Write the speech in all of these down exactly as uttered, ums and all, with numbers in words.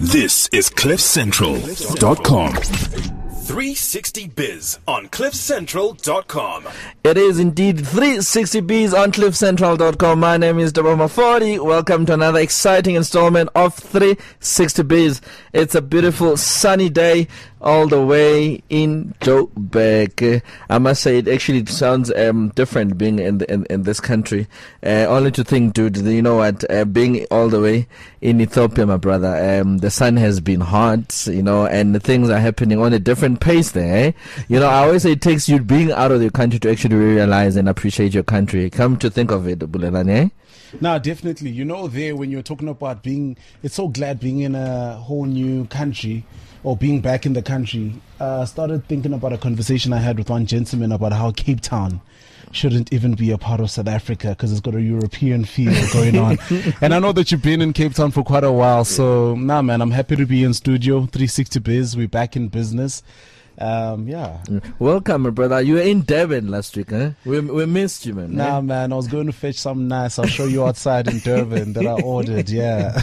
This is cliff central dot com. three sixty Biz on cliff central dot com. It is indeed three sixty Biz on cliff central dot com. My name is Dabama forty. Welcome to another exciting installment of three sixty Biz. It's a beautiful sunny day all the way in Joburg. I must say it actually sounds um, different being in, the, in in this country. Uh, only to think, dude, you know what, uh, being all the way in Ethiopia, my brother, um, the sun has been hot, you know, and the things are happening on a different pace there. Eh? You know, I always say it takes you being out of your country to actually realize and appreciate your country. Come to think of it, Bulelane. Eh? No, definitely. You know, there when you're talking about being, it's so glad being in a whole new country or being back in the country. I uh, started thinking about a conversation I had with one gentleman about how Cape Town shouldn't even be a part of South Africa because it's got a European feel going on. And I know that you've been in Cape Town for quite a while. So, nah, man, I'm happy to be in studio. three sixty Biz, we're back in business. Um, yeah. Welcome, my brother. You were in Durban last week, huh? We we missed you, man. Nah, eh? man, I was going to fetch something nice. I'll show you outside in Durban that I ordered. Yeah.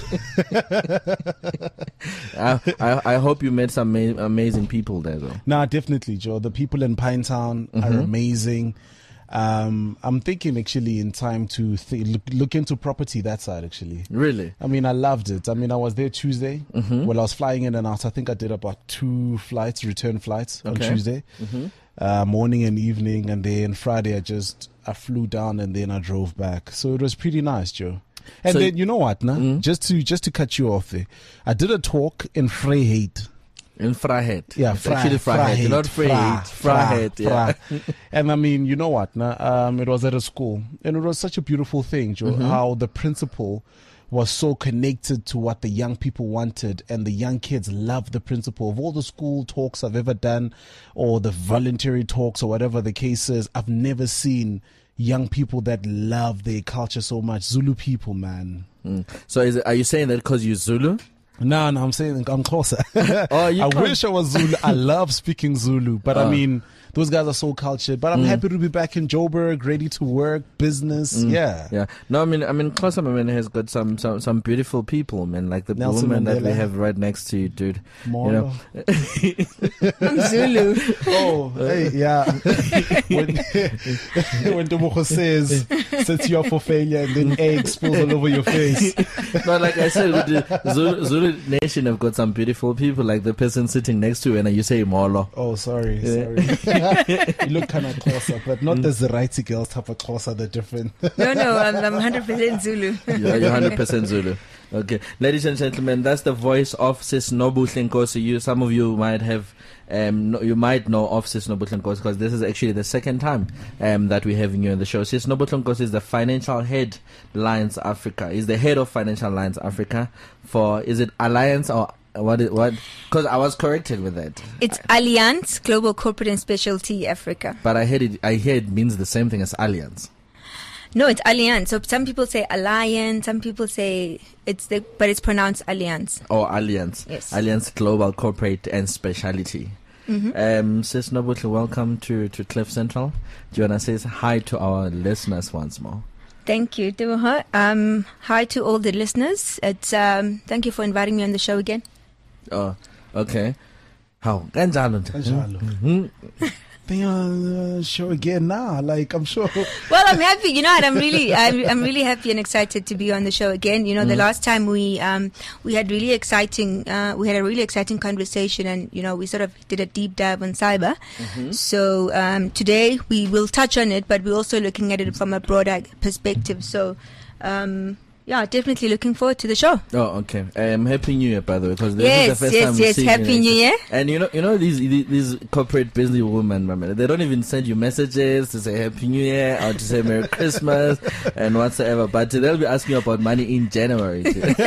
I, I I hope you met some ama- amazing people there, though. Nah, definitely, Joe. The people in Pinetown mm-hmm. are amazing. Um, I'm thinking actually in time to th- look, look into property that side actually. Really? I mean, I loved it. I mean, I was there Tuesday. Mm-hmm. Well, I was flying in and out. I think I did about two flights, return flights on Okay. Tuesday, mm-hmm. uh, morning and evening. And then Friday, I just, I flew down and then I drove back. So it was pretty nice, Joe. And So- then, you know what, nah? Mm-hmm. Just to, just to cut you off there. I did a talk in Vryheid. In Vryheid. Yeah, It's Vry- actually Vryheid, Vryheid, not Vryheid. Vry- Vryheid, yeah. Vry. And I mean, you know what? Nah? Um, it was at a school, and it was such a beautiful thing, Joe. Mm-hmm. How the principal was so connected to what the young people wanted, and the young kids loved the principal. Of all the school talks I've ever done, or the voluntary talks, or whatever the case is, I've never seen young people that love their culture so much. Zulu people, man. Mm. So is it, are you saying that because you're Zulu? No, no, I'm saying I'm closer. Oh, you I can't- wish I was Zulu. I love speaking Zulu, but Oh. I mean, those guys are so cultured. But I'm happy to be back in Joburg, ready to work, business. Yeah. Yeah. No, I mean, I mean, Xhosa, man, has got some, some, some beautiful people, man. Like the Nelson woman that we Mandela. have right next to you, dude. Molo. You know, I'm Zulu. Oh, hey, yeah. when when Tebogo says, sets you up for failure and then egg spills all over your face. but like I said, the Zulu, Zulu Nation have got some beautiful people, like the person sitting next to you, and you say Molo. Oh, sorry, Yeah. sorry. You look kind of closer, but not the Zeraiti girls type of closer, they're different. No, no, I'm, I'm one hundred percent Zulu. You're, you're one hundred percent Zulu. Okay, ladies and gentlemen, that's the voice of Sis Nobuhle Nkosi. You, some of you might have, um, no, you might know of Sis Nobuhle Nkosi because this is actually the second time um, that we're having you on the show. Sis Nobuhle Nkosi is the financial head, Alliance Africa. Is the head of Financial Alliance Africa for, is it Alliance or what? Is, what? Because I was corrected with that. It's Alliance Global Corporate and Specialty Africa. But I heard it. I hear it means the same thing as Alliance. No, it's Alliance. So some people say Alliance, some people say it's the, but it's pronounced Alliance. Or Alliance. Yes. Alliance Global Corporate and Specialty. Mm-hmm. Um, Sis Nobuhle, welcome to, to Cliff Central. Do you want to say hi to our listeners once more? Thank you, Tebogo. Um, hi to all the listeners. It's um, thank you for inviting me on the show again. Oh, okay. How? Kanjalo nje? Kanjalo. They uh, show again now. Like, I'm sure. Well, I'm happy. You know what? I'm really, I'm, I'm really happy and excited to be on the show again. You know, the last time we, um, we had really exciting, uh, we had a really exciting conversation, and you know, we sort of did a deep dive on cyber. Mm-hmm. So um, today we will touch on it, but we're also looking at it from a broader perspective. So. Um, Yeah, definitely looking forward to the show. Oh, okay. Um, Happy New Year, by the way, because this Yes, is the first yes, time yes. we're seeing Happy you. New Year. And you know, you know these these corporate busy women, man, they don't even send you messages to say Happy New Year or to say Merry Christmas and whatsoever. But they'll be asking you about money in January.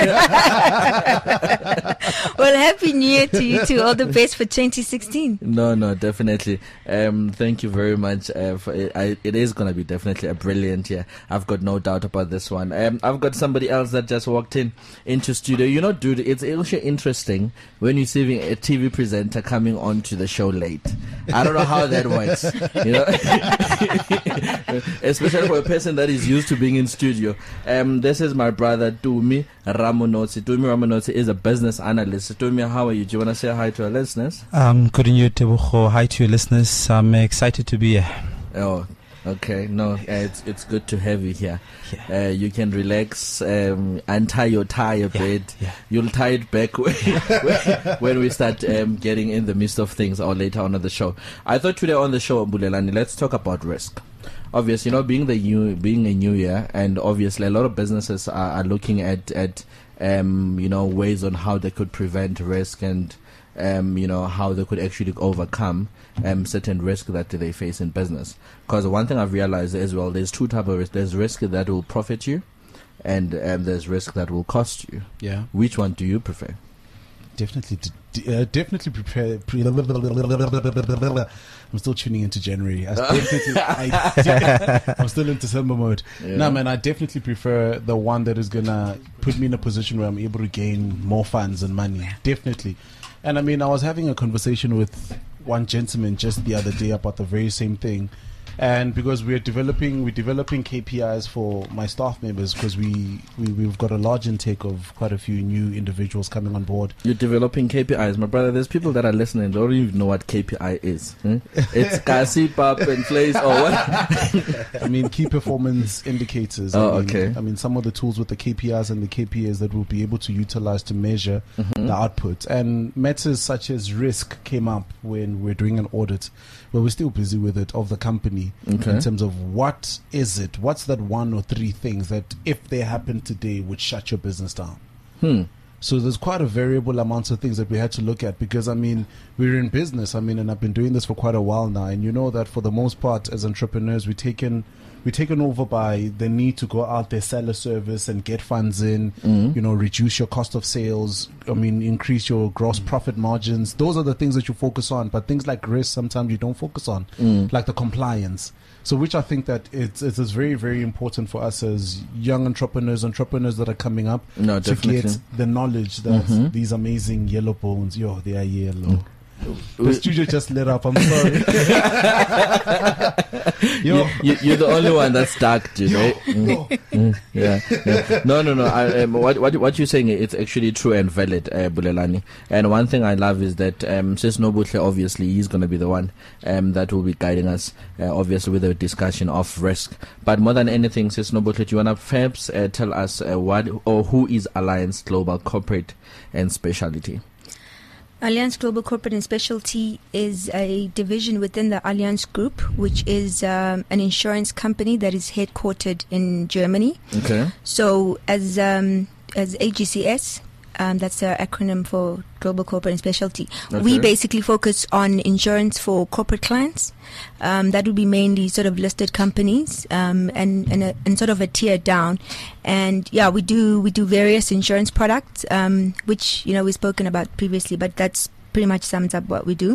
Well, Happy New Year to you too. All the best for twenty sixteen. No, no, definitely. Um, thank you very much. Uh, for it, I, it is going to be definitely a brilliant year. I've got no doubt about this one. Um, I've got somebody else that just walked in into studio. You know, dude, it's also interesting when you're seeing a T V presenter coming on to the show late. I don't know how that works. You know, especially for a person that is used to being in studio. Um, this is my brother Tumi Ramonotsi. Tumi Ramonotsi is a business analyst. Tumi, how are you? Do you want to say hi to our listeners? Um, good on you, Tebogo. Hi to your listeners. I'm excited to be here. Oh. Okay, no, uh, it's it's good to have you here. Yeah. Uh, you can relax, um, untie your tie a bit. Yeah. You'll tie it back when, when we start um, getting in the midst of things or later on in the show. I thought today on the show, Bulelani, let's talk about risk. Obviously, you know, being the new, being a new year, and obviously a lot of businesses are, are looking at at um, you know, ways on how they could prevent risk and um, you know, how they could actually overcome um, certain risk that they face in business. Because one thing I've realized as well, there's two types of risk. There's risk that will profit you, and um, there's risk that will cost you. Yeah. Which one do you prefer? Definitely, d- uh, definitely prepare. Pre- I'm still tuning into January. I definitely, I, I'm still in December mode. Yeah. No, man, I definitely prefer the one that is gonna put me in a position where I'm able to gain more funds and money. Definitely. And I mean, I was having a conversation with one gentleman just the other day about the very same thing. And because we're developing, we're developing K P Is for my staff members, because we, we, we've got a large intake of quite a few new individuals coming on board. You're developing K P Is. My brother, there's people that are listening, they don't even know what K P I is. Hmm? It's Kasi, Pap, and Place, or what? I mean, key performance indicators. Oh, I mean, okay. I mean, some of the tools with the K P Is and the K P Is that we'll be able to utilize to measure Mm-hmm. the output. And matters such as risk came up when we're doing an audit, but we're still busy with it, of the company, Okay. in terms of what is it, what's that one or three things that if they happen today would shut your business down. Hmm. So there's quite a variable amount of things that we had to look at, because I mean, we're in business, I mean, and I've been doing this for quite a while now, and you know that for the most part as entrepreneurs, we taken we're taken over by the need to go out there, sell a service and get funds in, Mm-hmm. you know, reduce your cost of sales, I mean, increase your gross profit margins. Those are the things that you focus on, but things like risk sometimes you don't focus on, Mm. like the compliance. So which I think that it's it is very, very important for us as young entrepreneurs, entrepreneurs that are coming up, No, to definitely. get the knowledge that Mhm. these amazing yellow bones, yo, they are yellow. Mm. The studio just lit up, I'm sorry. yo, You, you're the only one that's dark, dude, right? Mm. Mm, yeah, yeah. No, no, no. I, um, what, what, what you're saying, it's actually true and valid, uh, Bulelani. And one thing I love is that um, Sis Nobuhle, obviously, he's going to be the one um, that will be guiding us, uh, obviously, with the discussion of risk. But more than anything, Sis Nobuhle, do you want to perhaps uh, tell us uh, what or who is Alliance Global Corporate and Specialty? Alliance Global Corporate and Specialty is a division within the Alliance Group, which is um, an insurance company that is headquartered in Germany. Okay. So as um, as A G C S, um, that's the acronym for Global Corporate and Specialty. Okay. We basically focus on insurance for corporate clients. Um, that would be mainly sort of listed companies, um, and and, a, and sort of a tier down. And yeah, we do we do various insurance products, um, which you know we've spoken about previously, but that's pretty much sums up what we do.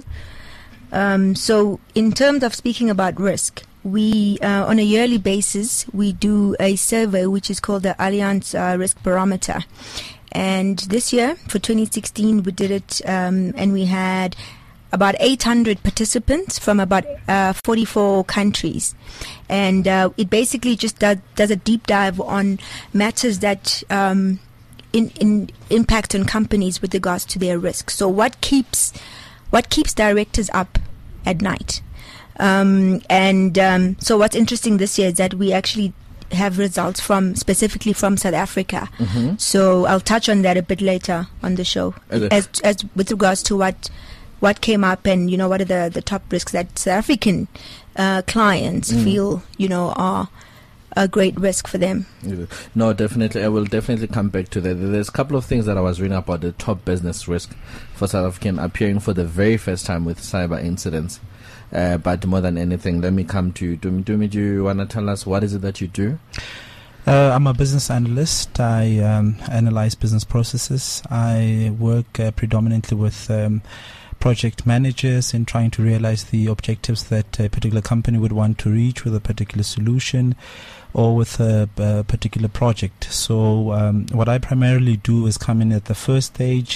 Um, so in terms of speaking about risk, we uh, on a yearly basis we do a survey which is called the Alliance uh, Risk Barometer. And this year, for twenty sixteen, we did it, um, and we had about eight hundred participants from about uh, forty-four countries. And uh, it basically just does, does a deep dive on matters that um, in, in impact on companies with regards to their risk. So what keeps what keeps directors up at night? Um, and um, so what's interesting this year is that we actually have results from specifically from South Africa. Mm-hmm. So I'll touch on that a bit later on the show, Okay. as as with regards to what what came up and you know what are the the top risks that South African uh, clients Mm. feel you know are a great risk for them. No, definitely. I will definitely come back to that. There's a couple of things that I was reading about the top business risk for South African appearing for the very first time with cyber incidents. Uh, but more than anything, let me come to Dumi. Dumi, do you want to tell us what is it that you do? Uh, I'm a business analyst. I um, analyze business processes. I work uh, predominantly with um, project managers in trying to realize the objectives that a particular company would want to reach with a particular solution or with a, a particular project. So um, what I primarily do is come in at the first stage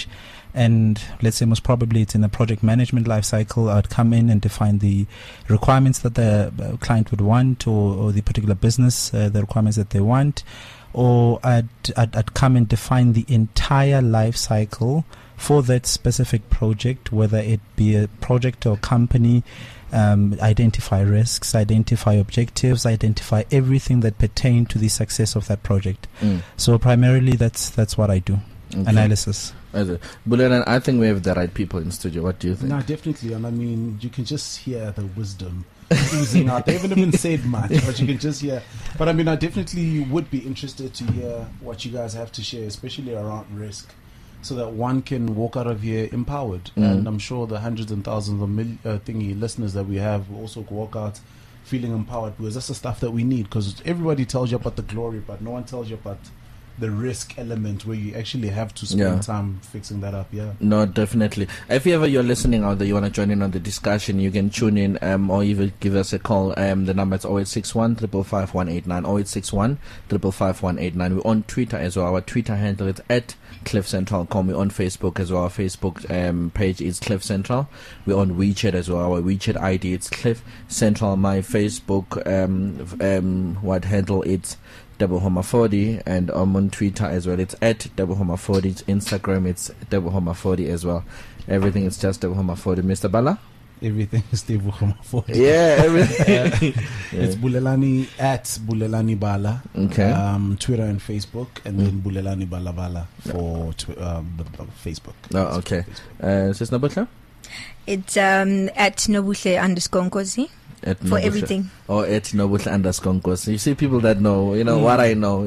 and let's say most probably it's in a project management life cycle, I'd come in and define the requirements that the uh, client would want, or, or the particular business, uh, the requirements that they want, or I'd, I'd, I'd come and define the entire life cycle for that specific project, whether it be a project or company. Um, identify risks, identify objectives, identify everything that pertain to the success of that project. Mm. So primarily that's that's what I do. Okay. Analysis. Bulelani, I think we have the right people in studio. What do you think? No, definitely. And I mean, you can just hear the wisdom oozing out. They haven't even said much, but you can just hear. But I mean, I definitely would be interested to hear what you guys have to share, especially around risk, so that one can walk out of here empowered. Mm. And I'm sure the hundreds and thousands of mil- uh, thingy listeners that we have will also walk out feeling empowered, because that's the stuff that we need. Because everybody tells you about the glory, but no one tells you about the risk element where you actually have to spend Yeah. time fixing that up. Yeah. No, definitely. If you ever you're listening out there, you want to join in on the discussion, you can tune in um, or even give us a call. Um, the number is oh eight six one, five five five, one eight nine, oh eight six one, five five five, one eight nine. We're on Twitter as well. Our Twitter handle is at Cliff Central. Call me on Facebook as well. Our Facebook um, page is Cliff Central. We're on WeChat as well. Our WeChat I D is Cliff Central. My Facebook um, um, what handle it's Double Homa forty, and I'm on Twitter as well. It's at Double Homa forty. It's Instagram, it's Double Homa forty as well. Everything is just Double Homa forty. Mister Bala? Everything is Double Homa forty. Yeah, everything. yeah. It's Bulelani at Bulelani Bala. Okay. Um, Twitter and Facebook, and then Bulelani Bala Bala for twi- um, b- b- Facebook. Oh, okay. Uh, Sis Nobutla? It's um, at Nobuhle underscore Nkosi At for Nobutla. everything. Or at Nobutla underscore Nkosi. You see people that know, you know, mm. what I know.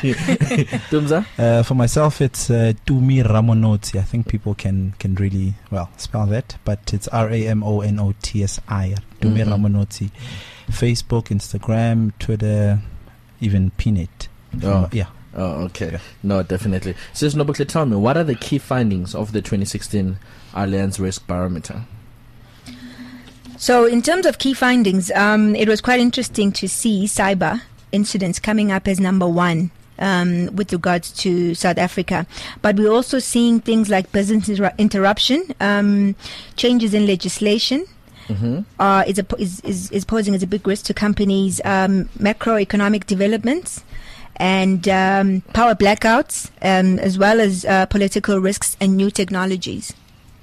Tumza? Uh, for myself, it's uh, Tumi Ramonotsi. I think people can, can really, well, spell that, but it's R A M O N O T S I. Tumi mm-hmm. Ramonotsi. Facebook, Instagram, Twitter, even Pinit. Oh. Yeah. Oh, okay. Yeah. No, definitely. Sis Nobutla, tell me, what are the key findings of the twenty sixteen Allianz Risk Barometer? So in terms of key findings, um, it was quite interesting to see cyber incidents coming up as number one um, with regards to South Africa. But we're also seeing things like business inter- interruption, um, changes in legislation. Mm-hmm. Uh, is, a, is, is, is posing as a big risk to companies, um, macroeconomic developments, and um, power blackouts, um, as well as uh, political risks and new technologies.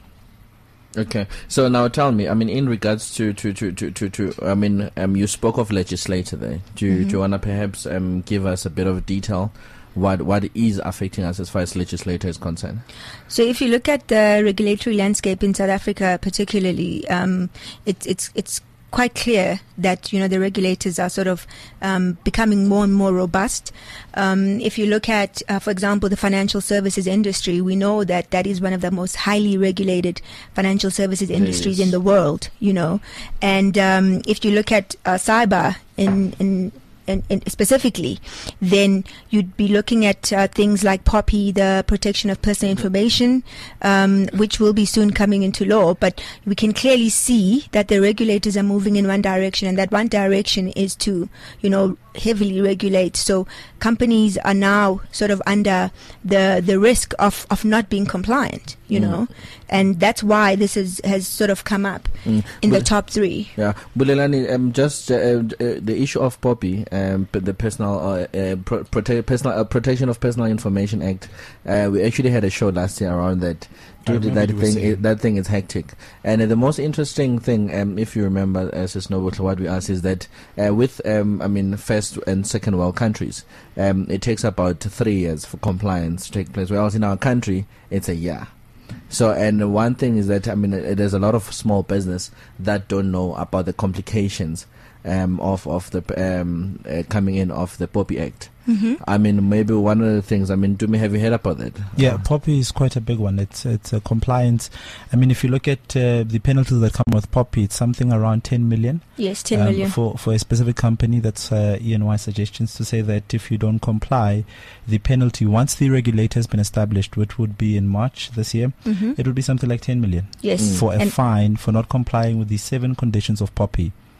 Okay, so now tell me, I mean, in regards to, to, to, to, to, to I mean, um, you spoke of legislator there. Do you, mm-hmm. do you want to perhaps um, give us a bit of detail what what is affecting us as far as legislator is concerned? So if you look at the regulatory landscape in South Africa particularly, um, it, it's it's quite clear that, you know, the regulators are sort of um, becoming more and more robust. Um, if you look at, uh, for example, the financial services industry, we know that that is one of the most highly regulated financial services industries yes. in the world, you know. And um, if you look at uh, cyber in, in And, and specifically, then you'd be looking at uh, things like POPI, the Protection of Personal Information, um, which will be soon coming into law. But we can clearly see that the regulators are moving in one direction, and that one direction is to, you know, heavily regulate. So companies are now sort of under the the risk of, of not being compliant, you mm. know, and that's why this is, has sort of come up mm. in but, the top three. Yeah, Bulelani, um, just uh, uh, the issue of POPI, um, the personal uh, uh, pro- prote- personal uh, Protection of Personal Information Act. Uh, we actually had a show last year around that. That thing, is, that thing is hectic, and uh, the most interesting thing, um, if you remember, as uh, Snowball, what we asked is that uh, with, um, I mean, first and second world countries, um, it takes about three years for compliance to take place. Whereas in our country, it's a year. So, and one thing is that, I mean, uh, there's a lot of small business that don't know about the complications um, of of the um, uh, coming in of the POPI Act. Mm-hmm. I mean, maybe one of the things, I mean, do me have you heard about that? Yeah, uh, POPI is quite a big one. It's it's a compliance. I mean, if you look at uh, the penalties that come with POPI, it's something around ten million. Yes, ten um, million. For, for a specific company. That's uh, E and Y suggestions to say that if you don't comply, the penalty, once the regulator has been established, which would be in March this year, mm-hmm. it would be something like ten million. Yes. For a and fine for not complying with the seven conditions of POPI.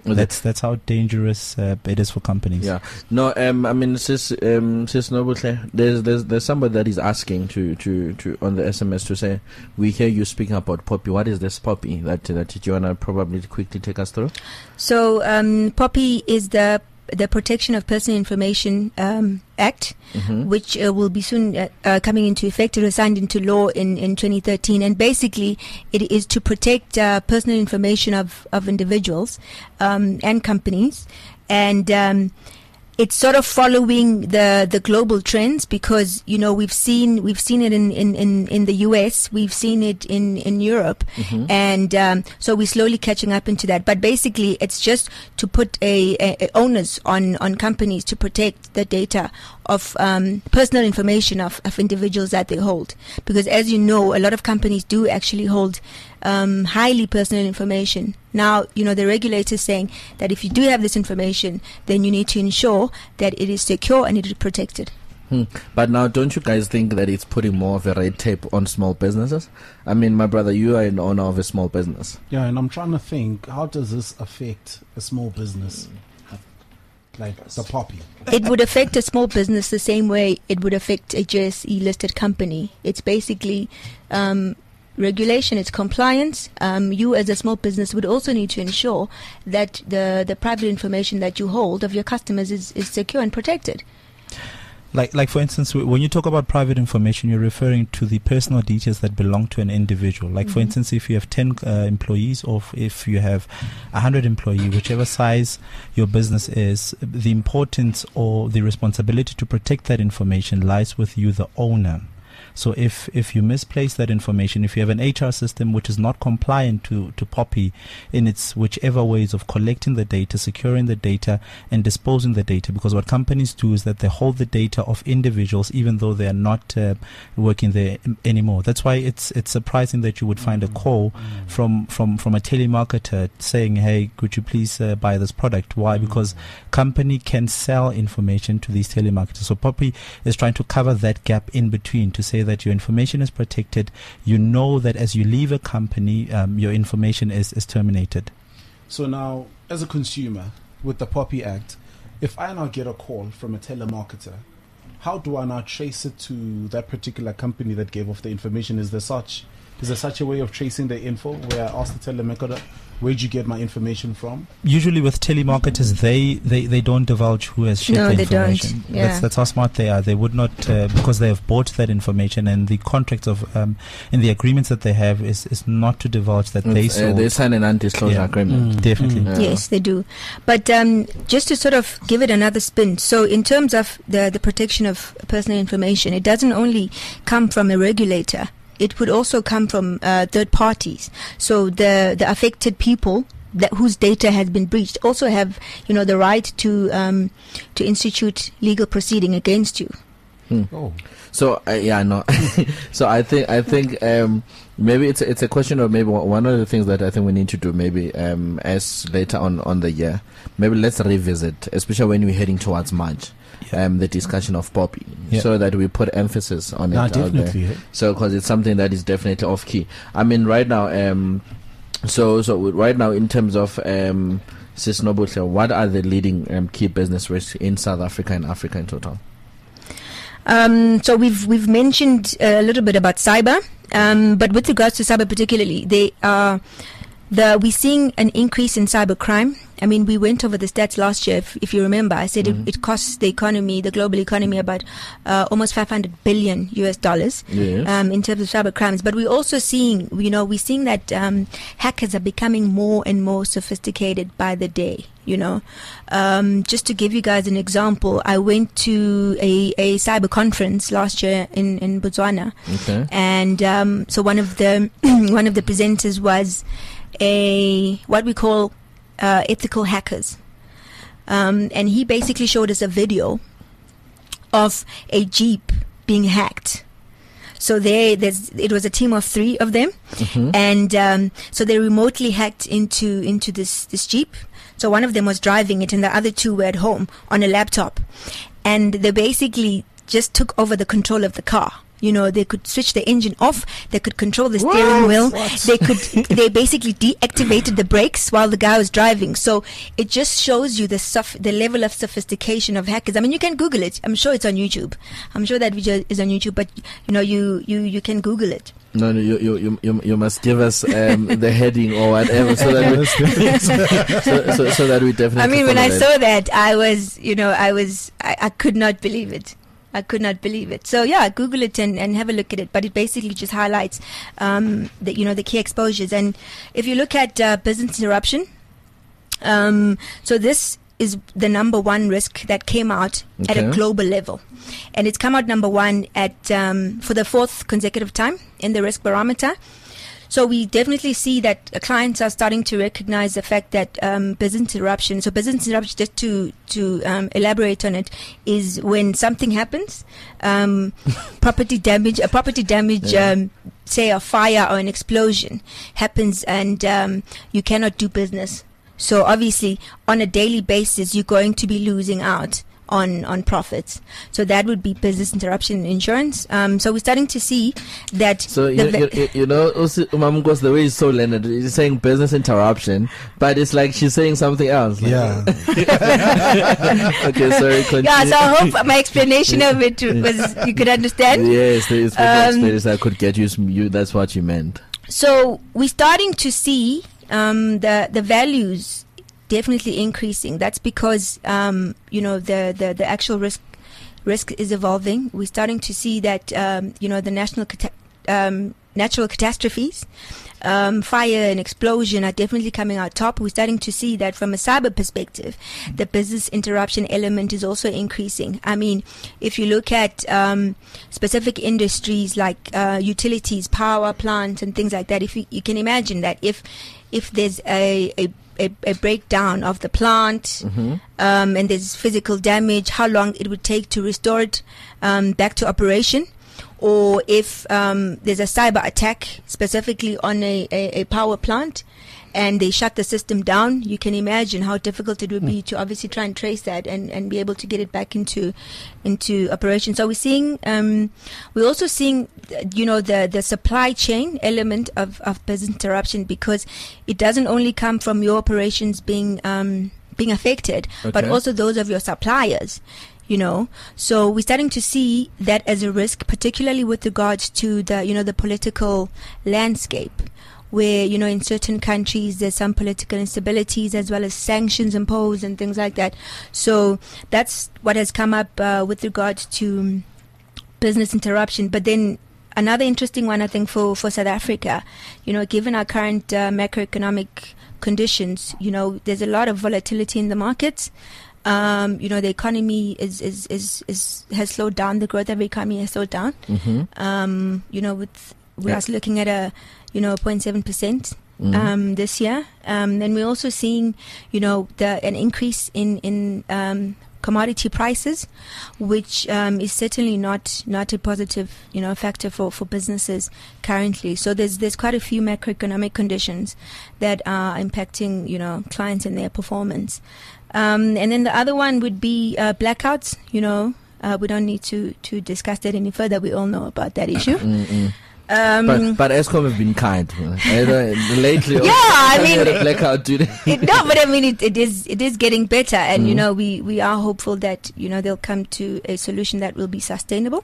That's that's how dangerous uh, it is for companies. Yeah. No, um, I mean, sis, um, sis Nobuhle, there's there's there's somebody that is asking to, to, to on the S M S to say, we hear you speaking about Poppy. What is this Poppy that that you wanna probably quickly take us through? So, um, Poppy is the the Protection of Personal Information um, Act, mm-hmm. which uh, will be soon uh, uh, coming into effect. It was signed into law in, in twenty thirteen, and basically it is to protect uh, personal information of, of individuals um, and companies, and um, it's sort of following the, the global trends, because you know we've seen we've seen it in, in, in, in the U S, we've seen it in, in Europe, mm-hmm. and um, so we're slowly catching up into that. But basically, it's just to put a, a, a onus on, on companies to protect the data of um, personal information of, of individuals that they hold, because as you know, a lot of companies do actually hold um, highly personal information. Now, you know, the regulator is saying that if you do have this information, then you need to ensure that it is secure and it is protected. Hmm. But now, don't you guys think that it's putting more of a red tape on small businesses? I mean, my brother, you are an owner of a small business. Yeah, and I'm trying to think, how does this affect a small business? Like the Poppy. It would affect a small business the same way it would affect a J S E listed company. It's basically um, regulation, it's compliance. Um, you as a small business would also need to ensure that the, the private information that you hold of your customers is, is secure and protected. Like, like for instance, when you talk about private information, you're referring to the personal details that belong to an individual. Like, mm-hmm. for instance, if you have ten uh, employees, or if you have one hundred employees, whichever size your business is, the importance or the responsibility to protect that information lies with you, the owner. So if, if you misplace that information, if you have an H R system which is not compliant to, to Poppy in its whichever ways of collecting the data, securing the data, and disposing the data, because what companies do is that they hold the data of individuals even though they are not uh, working there anymore. That's why it's it's surprising that you would find a call from, from, from a telemarketer saying, hey, could you please uh, buy this product? Why? Because company can sell information to these telemarketers. So Poppy is trying to cover that gap in between to say that your information is protected. You know that as you leave a company, um, your information is, is terminated. So now, as a consumer, with the Poppy Act, if I now get a call from a telemarketer, how do I now trace it to that particular company that gave off the information? Is there such is there such a way of tracing the info where I ask the telemarketer, where'd you get my information from? Usually with telemarketers, they, they, they don't divulge who has shared no, the they information. Don't. Yeah. That's, that's how smart they are. They would not, uh, because they have bought that information, and the contracts of, um, in the agreements that they have is, is not to divulge that they sold. Uh, they sign an undisclosure yeah. agreement. Mm. Definitely. Mm. Yeah. Yes, they do. But um, just to sort of give it another spin, so in terms of the, the protection of personal information, it doesn't only come from a regulator. It could also come from uh, third parties. So the the affected people that whose data has been breached also have, you know, the right to um, to institute legal proceeding against you. Hmm. Oh, so uh, yeah, no. So I think I think um, maybe it's a, it's a question of maybe one of the things that I think we need to do maybe um, as later on on the year. Maybe let's revisit, especially when we're heading towards March. Yeah. Um, the discussion of Poppy, yeah. so that we put emphasis on no, it. Definitely. Yeah. So, because it's something that is definitely off key. I mean, right now, um, so so right now, in terms of um, Sis Nobuhle, what are the leading um, key business risks in South Africa and Africa in total? Um, so we've we've mentioned a little bit about cyber, um, but with regards to cyber particularly, they are. The, we're seeing an increase in cybercrime. I mean, we went over the stats last year. If, if you remember, I said mm-hmm. it, it costs the economy, the global economy, about uh, almost five hundred billion U S dollars yes. um, in terms of cyber crimes. But we're also seeing, you know, we're seeing that um, hackers are becoming more and more sophisticated by the day. You know, um, just to give you guys an example, I went to a, a cyber conference last year in, in Botswana, okay. and um, so one of the one of the presenters was a what we call uh, ethical hackers, um, and he basically showed us a video of a Jeep being hacked. So there, there's it was a team of three of them, mm-hmm. and um, so they remotely hacked into into this this Jeep. So one of them was driving it, and the other two were at home on a laptop, and they basically just took over the control of the car. You know, they could switch the engine off. They could control the steering What? wheel. What? They could. They basically deactivated the brakes while the guy was driving. So it just shows you the sof- the level of sophistication of hackers. I mean, you can Google it. I'm sure it's on YouTube. I'm sure that video is on YouTube. But you know, you you you can Google it. No, no, you you you, you must give us um, the heading or whatever, so that we, so, so, so that we definitely. I mean, when follow I that. saw that, I was, you know, I was, I, I could not believe it. I could not believe it. So yeah, Google it and, and have a look at it. But it basically just highlights, um, the you know the key exposures. And if you look at uh, business interruption, um, so this is the number one risk that came out at a Okay. global level, and it's come out number one at um, for the fourth consecutive time in the risk barometer. So we definitely see that uh, clients are starting to recognize the fact that um, business interruption. So business interruption, just to to um, elaborate on it, is when something happens, um, property damage, a property damage, Yeah. um, say a fire or an explosion happens, and um, you cannot do business. So obviously, on a daily basis, you're going to be losing out on on profits. So that would be business interruption insurance. Um, so we're starting to see that. So the you, ve- you, you- you know, also, Umamukos, the way he's so learned, he's saying business interruption, but it's like she's saying something else. Like- Yeah. Okay, sorry. Continue. yeah, so I hope my explanation of it was you could understand. Yes, there is Um, um, I could get you some. You, that's what you meant. So we're starting to see um, the the values definitely increasing. That's because um, you know the, the, the actual risk risk is evolving. We're starting to see that um, you know the national cata- um, natural catastrophes, um, fire and explosion are definitely coming out top. We're starting to see that from a cyber perspective, the business interruption element is also increasing. I mean, if you look at um, specific industries like uh, utilities, power plants, and things like that, if you, you can imagine that if if there's a, a A, a breakdown of the plant, Mm-hmm. um, and there's physical damage, how long it would take to restore it um, back to operation, or if um, there's a cyber attack specifically on a, a, a power plant and they shut the system down, you can imagine how difficult it would be to obviously try and trace that and, and be able to get it back into into operation. So we're seeing, um, we're also seeing, you know, the, the supply chain element of, of business interruption, because it doesn't only come from your operations being um, being affected, but Okay. also those of your suppliers. You know, so we're starting to see that as a risk, particularly with regards to the, you know, the political landscape, where, you know, in certain countries there's some political instabilities as well as sanctions imposed and things like that. So that's what has come up uh, with regards to business interruption. But then another interesting one, I think, for, for South Africa, you know, given our current uh, macroeconomic conditions, you know, there's a lot of volatility in the markets. Um, you know, the economy is, is, is, is has slowed down. The growth of the economy has slowed down. Mm-hmm. Um, you know, with we're Yeah. also looking at a, you know, zero point seven percent Mhm. um, this year. Um, and we're also seeing, you know, the, an increase in, in um, commodity prices, which um, is certainly not not a positive, you know, factor for, for businesses currently. So there's there's quite a few macroeconomic conditions that are impacting, you know, clients and their performance. Um, and then the other one would be uh, blackouts. You know, uh, we don't need to, to discuss that any further. We all know about that issue. Mm-mm. Um, But but Eskom have been kind I don't- lately. Yeah, I we mean- had a blackout today. it, no, but I mean, it, it is it is getting better, and you Mhm. know, we, we are hopeful that, you know, they'll come to a solution that will be sustainable.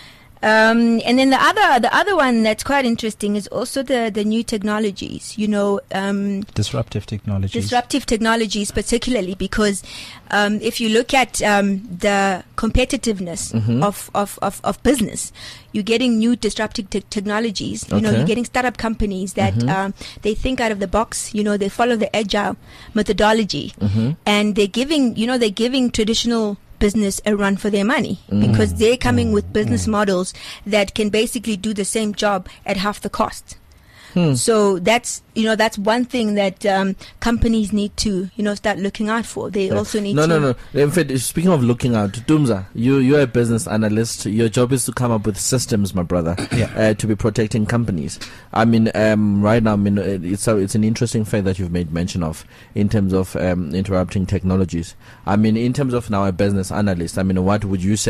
Um, and then the other the other one that's quite interesting is also the, the new technologies. You know, um, Disruptive technologies. disruptive technologies, particularly because um, if you look at um, the competitiveness Mhm. of, of, of, of business, you're getting new disruptive te- technologies. You know, Okay. you're getting startup companies that Mhm. um, they think out of the box. You know, they follow the agile methodology, Mhm. and they're giving, you know, they're giving traditional business a run for their money, because they're coming with business models that can basically do the same job at half the cost. Hmm. So that's, you know, that's one thing that um, companies need to, you know, start looking out for. They also need no, to. no, no. In fact, speaking of looking out, Dumza, you you're a business analyst. Your job is to come up with systems, my brother, Yeah. uh, to be protecting companies. I mean, um, right now, I mean, uh, it's a, it's an interesting fact that you've made mention of in terms of um, interrupting technologies. I mean, in terms of now a business analyst, I mean, what would you say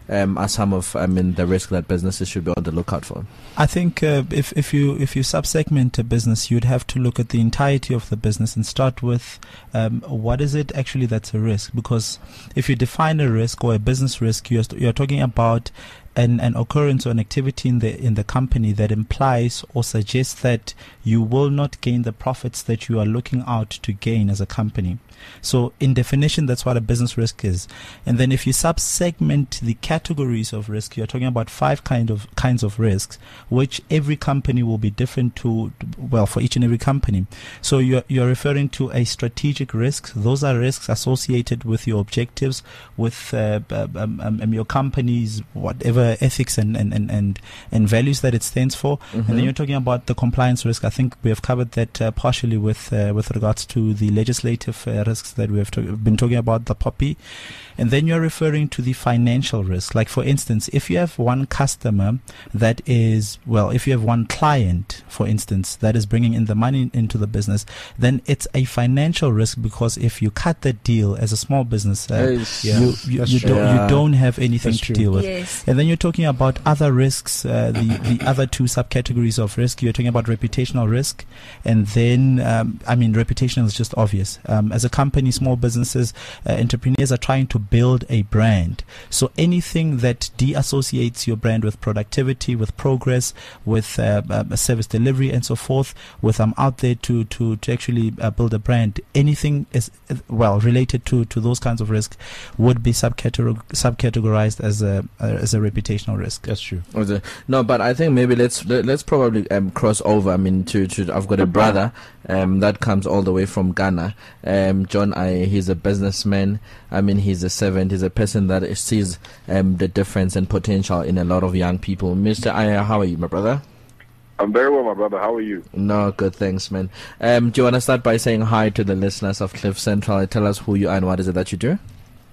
um, are some of, I mean, the risk that businesses should be on the lookout for? I think uh, if if you if you subsegment a business, you'd have to look at the entirety of the business and start with um, what is it actually that's a risk? Because if you define a risk or a business risk, you're you're talking about An, an occurrence or an activity in the in the company that implies or suggests that you will not gain the profits that you are looking out to gain as a company. So in definition, that's what a business risk is. And then if you sub-segment the categories of risk, you're talking about five kind of kinds of risks, which every company will be different to, well, for each and every company. So you're, you're referring to a strategic risk. Those are risks associated with your objectives, with uh, um, um, your company's whatever ethics and, and, and, and, and values that it stands for. Mm-hmm. And then you're talking about the compliance risk. I think we have covered that uh, partially with uh, with regards to the legislative uh, risks that we have to, been talking about, the P O P I. And then you're referring to the financial risk. Like, for instance, if you have one customer that is, well, if you have one client, for instance, that is bringing in the money into the business, then it's a financial risk, because if you cut the deal as a small business, uh, yeah. you, you, you, don't, yeah. you don't have anything That's to true. deal with. Yes. And then you're talking about other risks, uh, the, the other two subcategories of risk. You're talking about reputational risk. And then, um, I mean, reputational is just obvious. Um, as a company, small businesses, uh, entrepreneurs are trying to build a brand. So anything that de-associates your brand with productivity, with progress, with uh, uh, service delivery and so forth, with I'm out there to, to, to actually uh, build a brand, anything is, well, related to, to those kinds of risks would be subcategor- subcategorized as a, uh, as a reputational risk. That's true. No, but I think maybe let's let's probably um, cross over. I mean, to, to I've got a brother um, that comes all the way from Ghana. Um, John, I, he's a businessman. I mean, he's a servant. He's a person that sees um, the difference and potential in a lot of young people. Mister Aya, how are you, my brother? I'm very well, my brother. How are you? No, good, thanks, man. Um, do you want to start by saying hi to the listeners of Cliff Central? Tell us who you are and what is it that you do?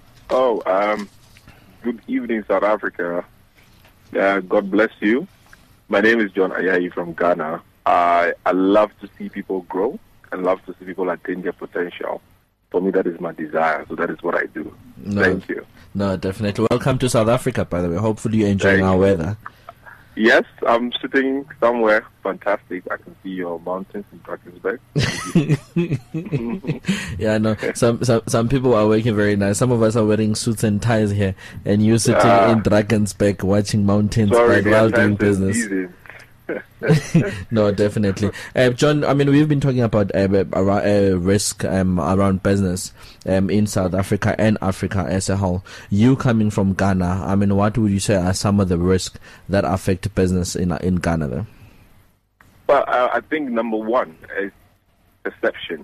Oh, um, good evening, South Africa. Uh, God bless you. My name is John Ayayi from Ghana. I I love to see people grow and love to see people attain their potential. For me, that is my desire. So that is what I do. No, Thank you. No, definitely. Welcome to South Africa, by the way. Hopefully you're enjoying Thank our you. weather. Yes, I'm sitting somewhere fantastic. I can see your mountains in Drakensberg. Yeah, no. Some, some some people are working very nice. Some of us are wearing suits and ties here, and you sitting Ah. in Drakensberg watching mountains Sorry, but while the doing time is business. easy. No, definitely. Uh, John, I mean, we've been talking about uh, around, uh, risk um, around business um, in South Africa and Africa as a whole. You coming from Ghana, I mean, what would you say are some of the risks that affect business in in Ghana then? Well, uh, I think number one is perception.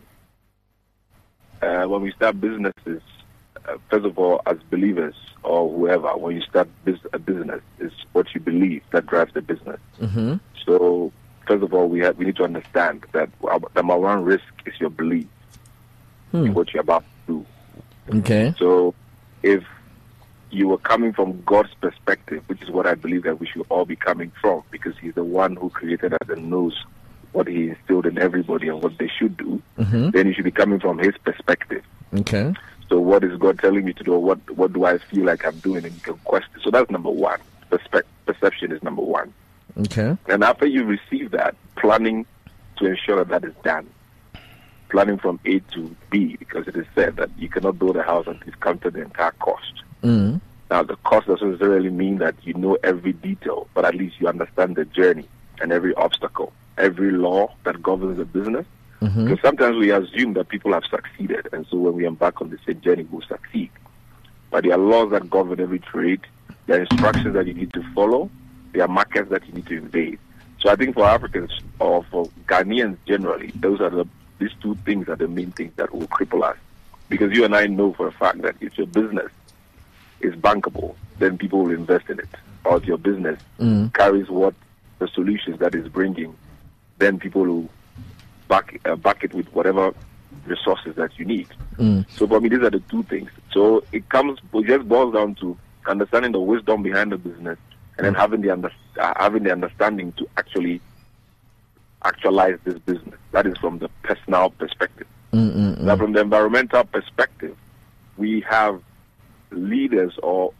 Uh, when we start businesses, uh, first of all, as believers or whoever, when you start bus- a business, is what you believe that drives the business. Mm-hmm. So, first of all, we have we need to understand that our number one risk is your belief in Hmm. what you're about to do. Okay. So, if you were coming from God's perspective, which is what I believe that we should all be coming from, because He's the one who created us and knows what He instilled in everybody and what they should do, Mm-hmm. then you should be coming from His perspective. Okay. So what is God telling me to do? Or what what do I feel like I'm doing? And you can question. So that's number one. Perspe- perception is number one. Okay. And after you receive that, planning to ensure that that is done. Planning from A to B, because it is said that you cannot build a house until you've counted the entire cost. Mm. Now, the cost doesn't necessarily mean that you know every detail, but at least you understand the journey and every obstacle, every law that governs the business. Mm-hmm. Because sometimes we assume that people have succeeded, and so when we embark on the same journey, we'll succeed. But there are laws that govern every trade, there are instructions that you need to follow, there are markets that you need to invade. So I think for Africans, or for Ghanaians generally, those are the these two things are the main things that will cripple us. Because you and I know for a fact that if your business is bankable, then people will invest in it. Or if your business Mm. carries what the solutions that is bringing, then people will back uh, back it with whatever resources that you need. Mm. So for me, these are the two things. So it comes, it just boils down to understanding the wisdom behind the business, and then having the under, uh, having the understanding to actually actualize this business. That is from the personal perspective. Mm-mm-mm. Now, from the environmental perspective, we have leaders or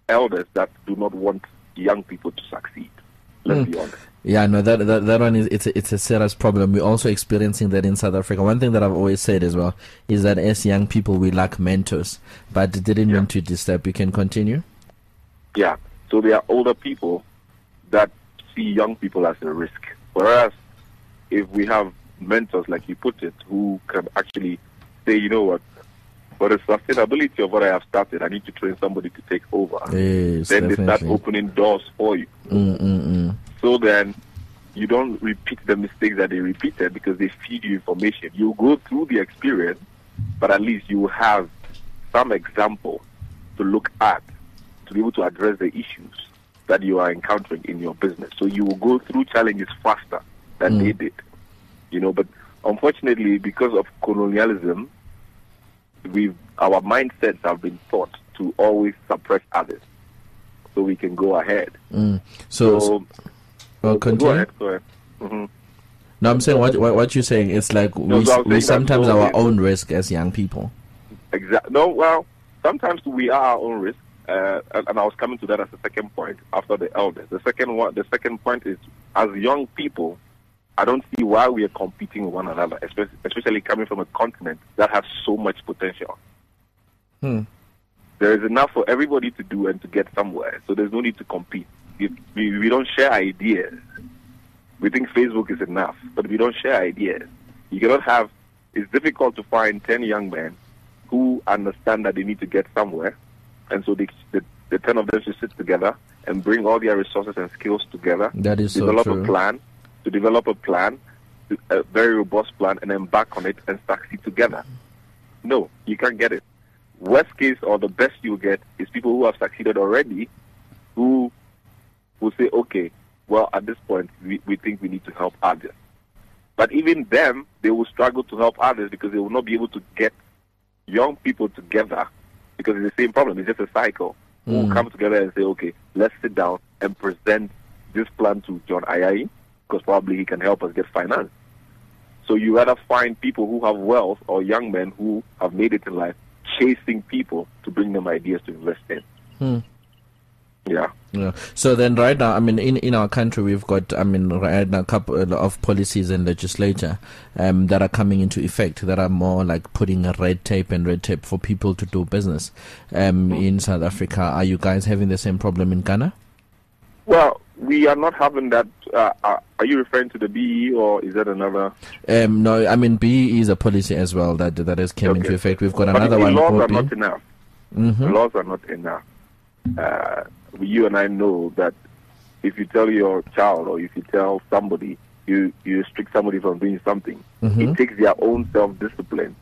elders that do not want young people to succeed. Let's Mm. be honest. Yeah, no, that, that that one is it's a, it's a serious problem. We're also experiencing that in South Africa. One thing that I've always said as well is that as young people we lack mentors. But it didn't Yeah. mean to disturb. You can continue. Yeah. So there are older people that see young people as a risk. Whereas if we have mentors, like you put it, who can actually say, you know what, for the sustainability of what I have started, I need to train somebody to take over. Yes, then they start definitely. opening doors for you. Mm, mm, mm. So then you don't repeat the mistakes that they repeated because they feed you information. You go through the experience, but at least you have some example to look at to be able to address the issues that you are encountering in your business. So you will go through challenges faster than Mm. they did. You know, but unfortunately, because of colonialism, we our mindsets have been taught to always suppress others so we can go ahead. Mm. So, So, well, go continue. ahead, go ahead. hmm No, I'm saying what what, what you're saying. It's like No, we so I'm we saying that sometimes so our it- own risk as young people. Exactly. No, well, sometimes we are our own risk, uh, and, and I was coming to that as a second point after the elders. The second one, the second point is, as young people, I don't see why we are competing with one another, especially, especially coming from a continent that has so much potential. Hmm. There is enough for everybody to do and to get somewhere, so there's no need to compete. If we, we don't share ideas. We think Facebook is enough, but we don't share ideas. You cannot have. It's difficult to find ten young men who understand that they need to get somewhere, and so they, the, the ten of them should sit together and bring all their resources and skills together. That is so develop true. a plan, to develop a plan, a very robust plan, and embark on it and succeed together. No, you can't get it. Worst case or the best you get is people who have succeeded already, who will say, okay, well, at this point, we, we think we need to help others. But even them, they will struggle to help others because they will not be able to get young people together because it's the same problem. It's just a cycle. Mm. We'll come together and say, okay, let's sit down and present this plan to John Ayayi because probably he can help us get finance. So you rather find people who have wealth or young men who have made it in life chasing people to bring them ideas to invest in. Hmm. Yeah. Yeah. So then, right now, I mean, in, in our country, we've got, I mean, right now, a couple of policies and legislature um, that are coming into effect that are more like putting a red tape and red tape for people to do business. Um, in South Africa, are you guys having the same problem in Ghana? Well, we are not having that. Uh, uh, are you referring to the B E or is that another? Um, no, I mean, B E is a policy as well that that has came Okay. into effect. We've got But another the one laws called are B. not enough. Mm-hmm. The laws are not enough. Uh, you and I know that if you tell your child or if you tell somebody, you, you restrict somebody from doing something, Mhm. it takes their own self-discipline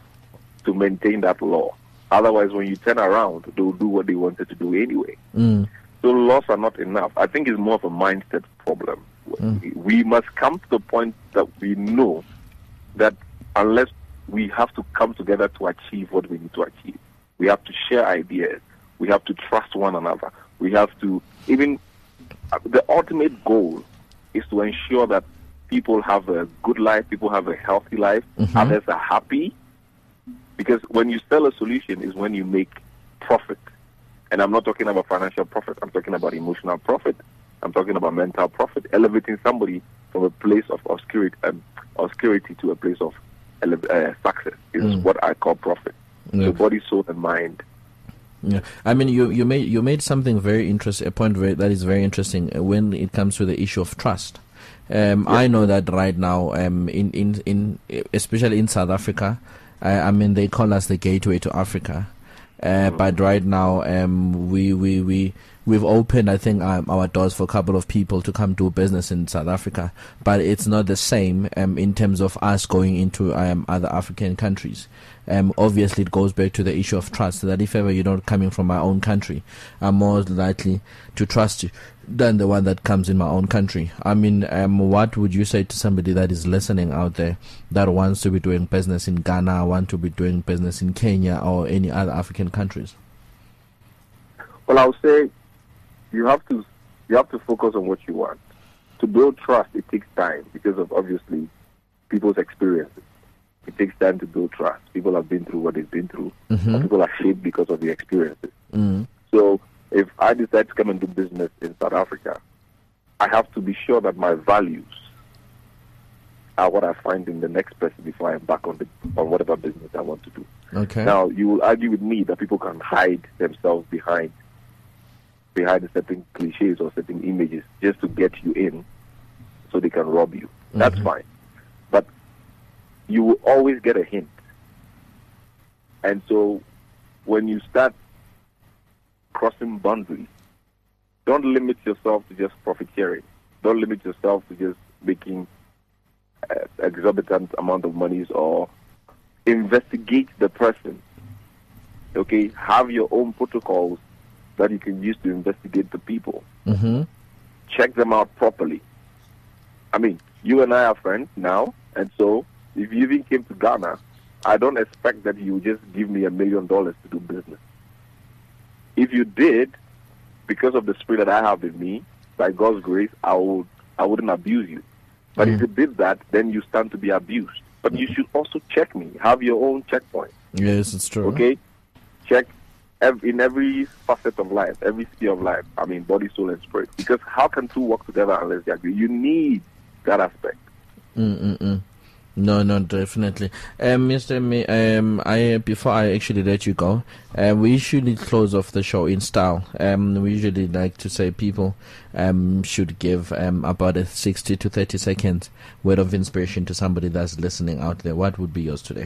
to maintain that law. Otherwise, when you turn around, they'll do what they wanted to do anyway. Mm. So laws are not enough. I think it's more of a mindset problem. Mm. We must come to the point that we know that unless we have to come together to achieve what we need to achieve, we have to share ideas. We have to trust one another. We have to even, uh, the ultimate goal is to ensure that people have a good life, people have a healthy life, Mhm. others are happy. Because when you sell a solution is when you make profit. And I'm not talking about financial profit. I'm talking about emotional profit. I'm talking about mental profit, elevating somebody from a place of obscurity, um, obscurity to a place of ele- uh, success is Mm. what I call profit. Yeah. So body, soul, and mind. Yeah, I mean, you, you made you made something very interesting, a point very, that is very interesting uh, when it comes to the issue of trust. Um, I know that right now, um, in, in, in especially in South Africa, uh, I mean, they call us the gateway to Africa. Uh, but right now, um, we we we we've opened, I think, um, our doors for a couple of people to come do business in South Africa. But it's not the same um, in terms of us going into um, other African countries. Um, obviously, it goes back to the issue of trust. That if ever you're not coming from my own country, I'm more likely to trust you than the one that comes in my own country. I mean, um, what would you say to somebody that is listening out there that wants to be doing business in Ghana, want to be doing business in Kenya or any other African countries? Well, I would say you have to you have to focus on what you want. To build trust, it takes time because of obviously people's experiences. It takes time to build trust. People have been through what they've been through. Mhm. Or people are shaped because of the experiences. Mm. So if I decide to come and do business in South Africa, I have to be sure that my values are what I find in the next person before I embark on the on whatever business I want to do. Okay. Now, you will argue with me that people can hide themselves behind behind certain cliches or certain images just to get you in so they can rob you. That's Mhm. fine. But you will always get a hint. And so when you start crossing boundaries, don't limit yourself to just profiteering. Don't limit yourself to just making uh, exorbitant amount of monies, or investigate the person. Okay, have your own protocols that you can use to investigate the people. Mm-hmm. Check them out properly. I mean, you and I are friends now, and so if you even came to Ghana, I don't expect that you just give me a million dollars to do business. If you did, because of the spirit that I have in me, by God's grace, I would I wouldn't abuse you. But Mm. if you did that, then you stand to be abused. But you should also check me. Have your own checkpoint. Yes, it's true. Okay? Check ev- in every facet of life, every sphere of life. I mean, body, soul, and spirit. Because how can two work together unless they agree? You need that aspect. Mm-mm-mm. No, no, definitely. Um, Mister May, um, I before I actually let you go, uh, we usually close off the show in style. Um, we usually like to say people um should give um about a sixty to thirty seconds word of inspiration to somebody that's listening out there. What would be yours today?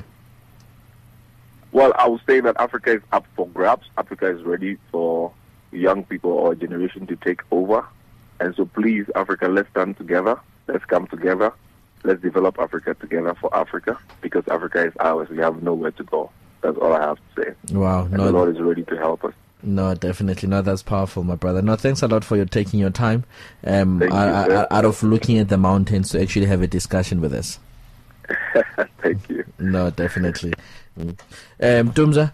Well, I would say that Africa is up for grabs. Africa is ready for young people or a generation to take over. And so please, Africa, let's stand together. Let's come together. Let's develop Africa together for Africa, because Africa is ours. We have nowhere to go. That's all I have to say. Wow, And no, the Lord is ready to help us. no, definitely, no. That's powerful, my brother. No, thanks a lot for your taking your time. Um, Thank you, out, sir. out of looking at the mountains to actually have a discussion with us. Thank you. No, definitely. Mm. Um, Dumza,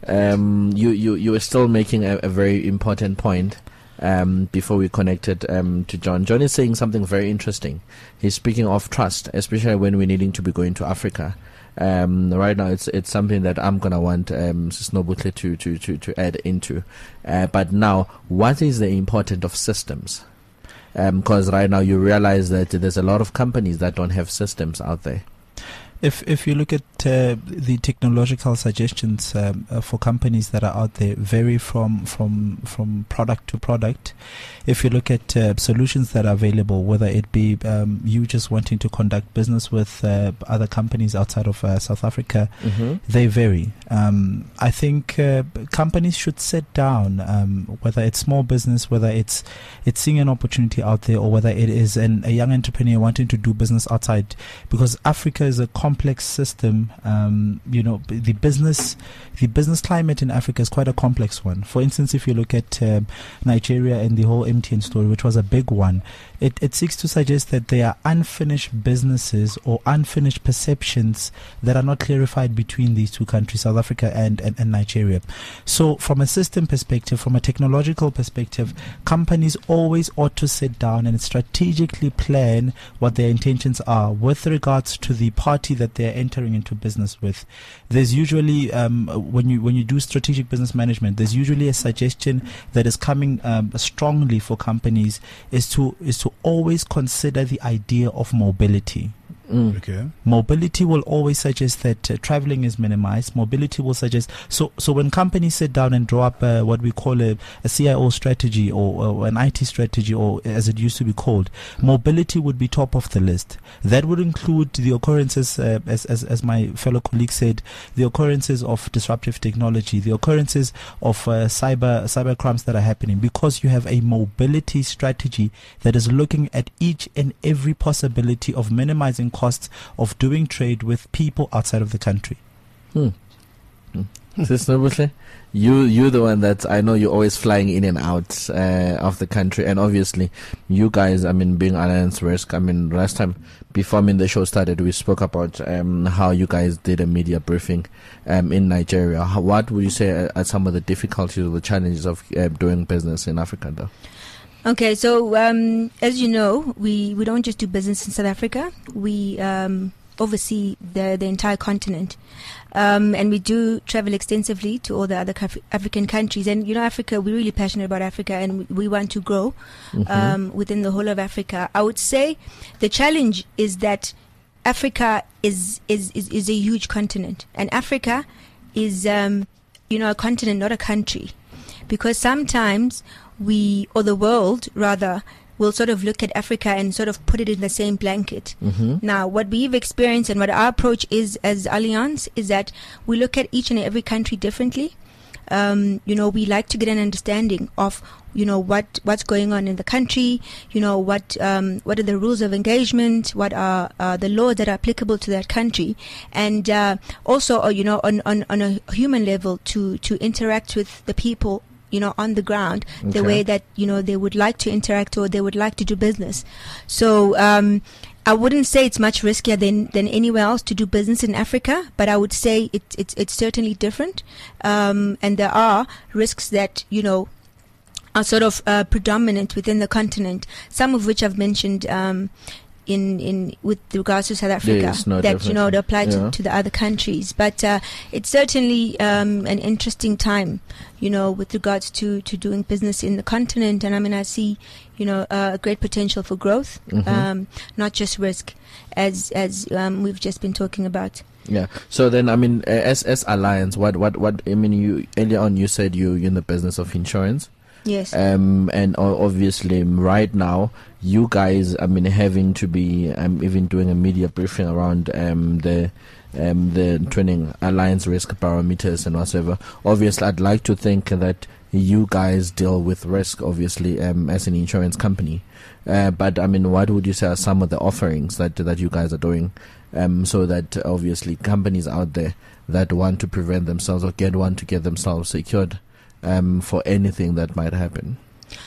um, you, you, you were still making a, a very important point um, before we connected um, to John. John is saying something very interesting. He's speaking of trust, especially when we're needing to be going to Africa. Um, right now, it's it's something that I'm gonna want um, Snowbutle to, to, to, to add into. Uh, but now, what is the importance of systems? Because right now you realize that there's a lot of companies that don't have systems out there. If if you look at uh, the technological suggestions um, uh, for companies that are out there, vary from from from product to product. If you look at uh, solutions that are available, whether it be um, you just wanting to conduct business with uh, other companies outside of uh, South Africa, Mm-hmm. they vary. Um, I think uh, companies should sit down, um, whether it's small business, whether it's it's seeing an opportunity out there, or whether it is an, a young entrepreneur wanting to do business outside, because Africa is a complex system. Um, you know, b- the business the business climate in Africa is quite a complex one. For instance, if you look at um, Nigeria and the whole M T N story, which was a big one, it, it seeks to suggest that there are unfinished businesses or unfinished perceptions that are not clarified between these two countries, South Africa and, and, and Nigeria. So from a system perspective, from a technological perspective, companies always ought to sit down and strategically plan what their intentions are with regards to the party that they're entering into business with. There's usually, um, when you when you do strategic business management, there's usually a suggestion that is coming um, strongly for companies is to is to always consider the idea of mobility. Mm. Okay. Mobility will always suggest that uh, traveling is minimized. Mobility will suggest so. So when companies sit down and draw up uh, what we call a, a C I O strategy or, or an I T strategy, or as it used to be called, mobility would be top of the list. That would include the occurrences, uh, as, as as my fellow colleague said, the occurrences of disruptive technology, the occurrences of uh, cyber cyber crimes that are happening, because you have a mobility strategy that is looking at each and every possibility of minimizing costs of doing trade with people outside of the country. Hmm. Hmm. Sister Butle, you you're the one that I know you're always flying in and out uh, of the country, and obviously you guys, I mean, being Alliance Risk, I mean, last time before I mean the show started, we spoke about um, how you guys did a media briefing um, in Nigeria. How, what would you say are, are some of the difficulties or the challenges of uh, doing business in Africa, though? Okay, so um, as you know, we, we don't just do business in South Africa. We um, oversee the, the entire continent. Um, and we do travel extensively to all the other Af- African countries. And, you know, Africa, we're really passionate about Africa, and we, we want to grow Mm-hmm. um, within the whole of Africa. I would say the challenge is that Africa is, is, is, is a huge continent. And Africa is, um, you know, a continent, not a country. Because sometimes we, or the world rather, will sort of look at Africa and sort of put it in the same blanket. Mm-hmm. Now, what we've experienced and what our approach is as Allianz is that we look at each and every country differently. Um, you know, we like to get an understanding of, you know, what, what's going on in the country, you know, what, um, what are the rules of engagement, what are, uh, the laws that are applicable to that country. And, uh, also, uh, you know, on, on, on a human level to, to interact with the people, you know, on the ground, the Okay. way that, you know, they would like to interact or they would like to do business. So, um, I wouldn't say it's much riskier than, than anywhere else to do business in Africa, but I would say it, it's it's certainly different. Um, and there are risks that, you know, are sort of uh, predominant within the continent, some of which I've mentioned um, in in with regards to South Africa, Yes, no, that, you know, they apply to, yeah. to the other countries. But uh, it's certainly um, an interesting time, you know, with regards to, to doing business in the continent. And I mean, I see, you know, uh, great potential for growth, Mhm. um, not just risk, as as um, we've just been talking about. Yeah. So then, I mean, uh, as as Allianz, what what what? I mean, you earlier on you said you you're in the business of insurance. Yes. Um, and o- obviously right now, you guys, I mean, having to be um, even doing a media briefing around um, the um, the training Allianz risk parameters and whatever. Obviously, I'd like to think that you guys deal with risk, obviously, um, as an insurance company. Uh, but I mean, what would you say are some of the offerings that that you guys are doing, um, so that obviously companies out there that want to prevent themselves or get want to get themselves secured Um, for anything that might happen?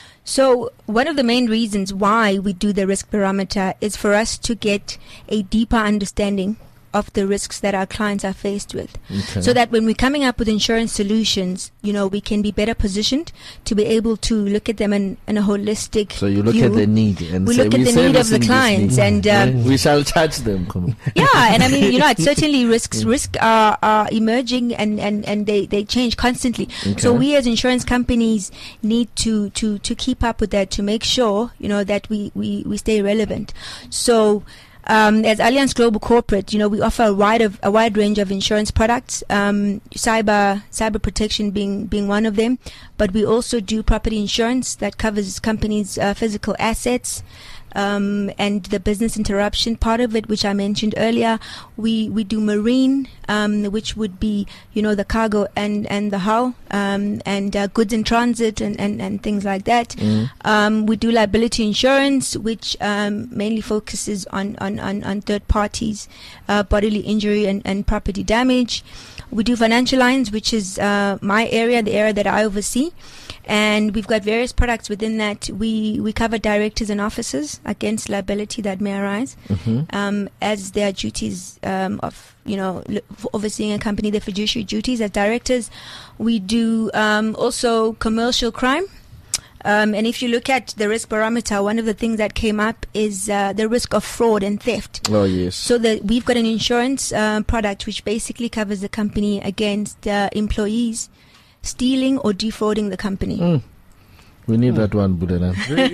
So one of the main reasons why we do the risk barometer is for us to get a deeper understanding of the risks that our clients are faced with. Okay. So that when we're coming up with insurance solutions, you know, we can be better positioned to be able to look at them in, in a holistic So you look view. at the need and we say, look at we the need of the servicing this clients need. and um, we shall charge them. Come on. yeah, and I mean, you know, it's certainly risks risk are, are emerging and, and, and they, they change constantly. So Okay. we as insurance companies need to, to, to keep up with that to make sure, you know, that we, we, we stay relevant. So um, as Allianz Global Corporate, you know, we offer a wide of a wide range of insurance products, um, cyber cyber protection being being one of them, but we also do property insurance that covers companies' uh, physical assets. Um, and the business interruption part of it, which I mentioned earlier, we, we do marine, um, which would be, you know, the cargo and, and the hull, um, and uh, goods in transit and, and, and things like that. Mm. Um, we do liability insurance, which um, mainly focuses on, on, on, on third parties, uh, bodily injury and, and property damage. We do financial lines, which is uh, my area, the area that I oversee. And we've got various products within that. We, we cover directors and officers against liability that may arise, Mhm. um, as their duties um, of, you know, l- overseeing a company, their fiduciary duties as directors. We do um, also commercial crime. Um, and if you look at the risk barometer, one of the things that came up is uh, the risk of fraud and theft. Oh, yes. So that we've got an insurance uh, product which basically covers the company against uh, employees stealing or defrauding the company. Mm. We need that one, Budana.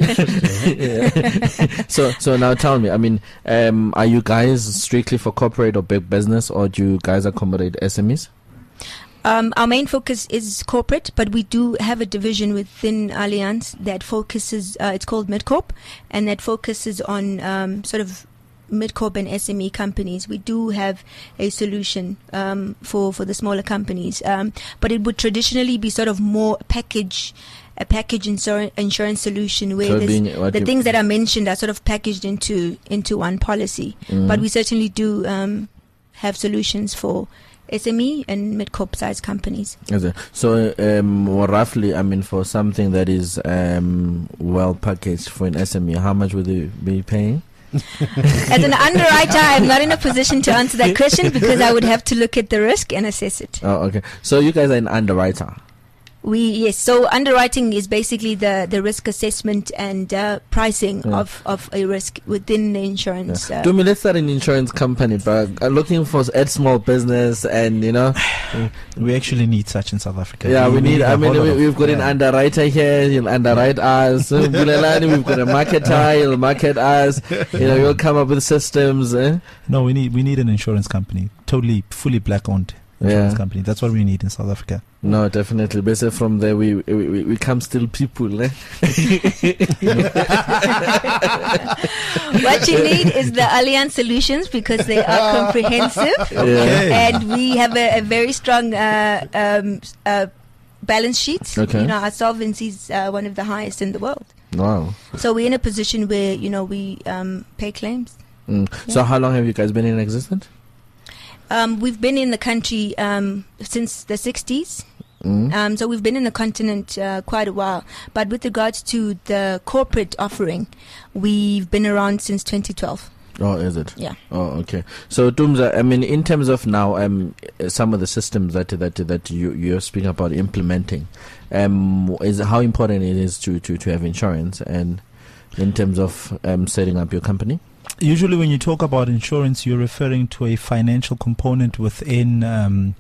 Yeah. So, so now tell me, I mean, um, are you guys strictly for corporate or big business, or do you guys accommodate S M Es? Um, our main focus is corporate, but we do have a division within Allianz that focuses, uh, it's called Midcorp, and that focuses on um, sort of Midcorp and S M E companies. We do have a solution um, for, for the smaller companies, um, but it would traditionally be sort of more package, a package insur- insurance solution where So there's- being what the you- things that are mentioned are sort of packaged into into one policy. Mhm. But we certainly do um, have solutions for S M E and mid-corp size companies. Is it? So, um, well, roughly, I mean, for something that is um, well packaged for an S M E, how much would you be paying? As an underwriter, I'm not in a position to answer that question because I would have to look at the risk and assess it. Oh, okay. So you guys are an underwriter. We yes. So underwriting is basically the, the risk assessment and uh, pricing Yeah. of, of a risk within the insurance. Yeah. Uh, Do me, let's start an insurance company, but I'm looking for a small business, and you know, We actually need such in South Africa. yeah, we need. a I mean, whole lot we, of- we've got an yeah. underwriter here. He'll underwrite us. Uh, Bulelani, we've got a marketer. He'll market us. You know, he'll come up with systems. Eh? No, we need we need an insurance company, totally fully black owned insurance Yeah. company. That's what we need in South Africa. No, definitely. Basically, from there we we, we, we come still people. Eh? what you need is the Allianz solutions because they are comprehensive, Yeah. and we have a, a very strong uh, um, uh, balance sheet. Okay. You know, our solvency is uh, one of the highest in the world. Wow. So we're in a position where you know we um, pay claims. Mm. So, how long have you guys been in existence? Um, we've been in the country um, since the sixties. Mm. Um, so we've been in the continent uh, quite a while. But with regards to the corporate offering, we've been around since twenty twelve. Oh, is it? Yeah. Oh, okay. So, Tumza, I mean, in terms of now, um, uh, some of the systems that that that you you're speaking about implementing, um, is how important it is to to to have insurance, and in terms of um setting up your company. Usually when you talk about insurance, you're referring to a financial component within um,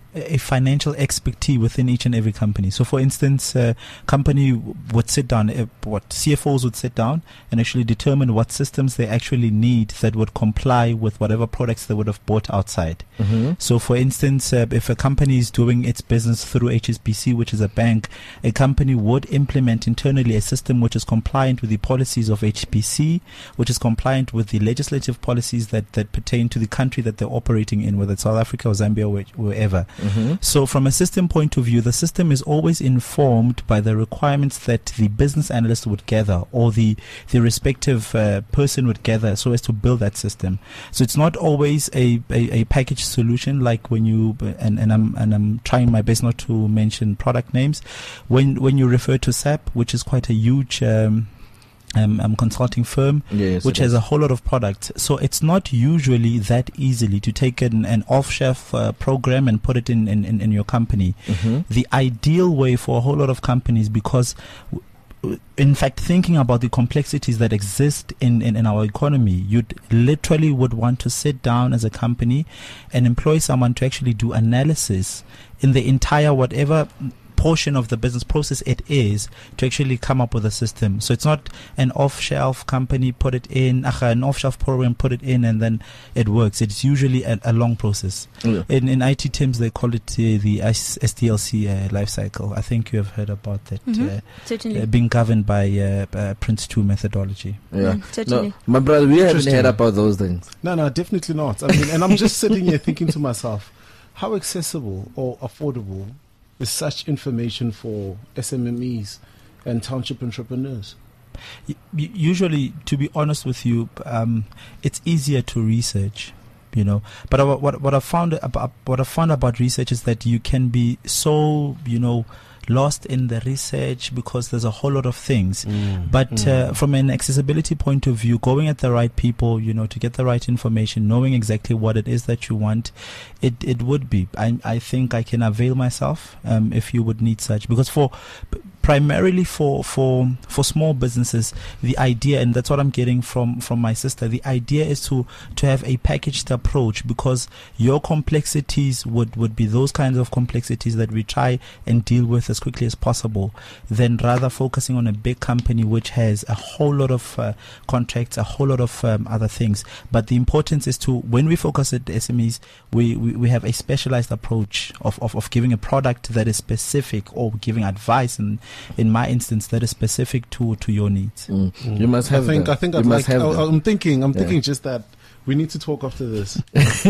a financial expertise within each and every company. So for instance, a company would sit down, uh, what C F Os would sit down and actually determine what systems they actually need that would comply with whatever products they would have bought outside. Mm-hmm. So for instance, uh, if a company is doing its business through H S B C, which is a bank, a company would implement internally a system which is compliant with the policies of H S B C, which is compliant with the legislative policies that, that pertain to the country that they're operating in, whether it's South Africa or Zambia or wh- wherever. Mm-hmm. So from a system point of view, the system is always informed by the requirements that the business analyst would gather or the, the respective uh, person would gather so as to build that system. So it's not always a, a, a package solution like when you, and, and I'm and I'm trying my best not to mention product names, when when you refer to S A P, which is quite a huge um, Um, um, consulting firm, Yes, which it has is. a whole lot of products. So it's not usually that easily to take an, an off-shelf uh, program and put it in, in, in, in your company. Mm-hmm. The ideal way for a whole lot of companies, because w- w- in fact, thinking about the complexities that exist in, in, in our economy, you literally would want to sit down as a company and employ someone to actually do analysis in the entire whatever portion of the business process it is to actually come up with a system. So it's not an off-shelf company put it in, uh, an off-shelf program put it in and then it works. It's usually a, a long process. Yeah. In, in I T terms, they call it uh, the S D L C uh, life cycle. I think you have heard about that. Mhm. Uh, Certainly. uh, being governed by uh, uh, Prince two methodology. Yeah. Mm, certainly. No, my brother, we haven't Interesting. heard about those things. No, no, definitely not. I mean, and I'm just sitting here thinking to myself, how accessible or affordable is such information for S M M Es and township entrepreneurs? Y- y- usually, to be honest with you, um, it's easier to research, you know. But what what, what I found about what I found about research is that you can be so, you know, lost in the research because there's a whole lot of things. But uh, from an accessibility point of view, going at the right people, you know, to get the right information, knowing exactly what it is that you want, it, it would be. I, I think I can avail myself um, if you would need such. Because for primarily for, for for small businesses, the idea, and that's what I'm getting from, from my sister, the idea is to, to have a packaged approach, because your complexities would, would be those kinds of complexities that we try and deal with as quickly as possible, than rather focusing on a big company which has a whole lot of uh, contracts, a whole lot of um, other things. But the importance is to, when we focus at S M Es, we, we, we have a specialized approach of, of, of giving a product that is specific, or giving advice, and in my instance, that is specific to, to your needs. Mm. You must have. I think. them. I think. You I'd must like. have. I, them. I'm thinking. I'm Yeah. thinking just that we need to talk after this.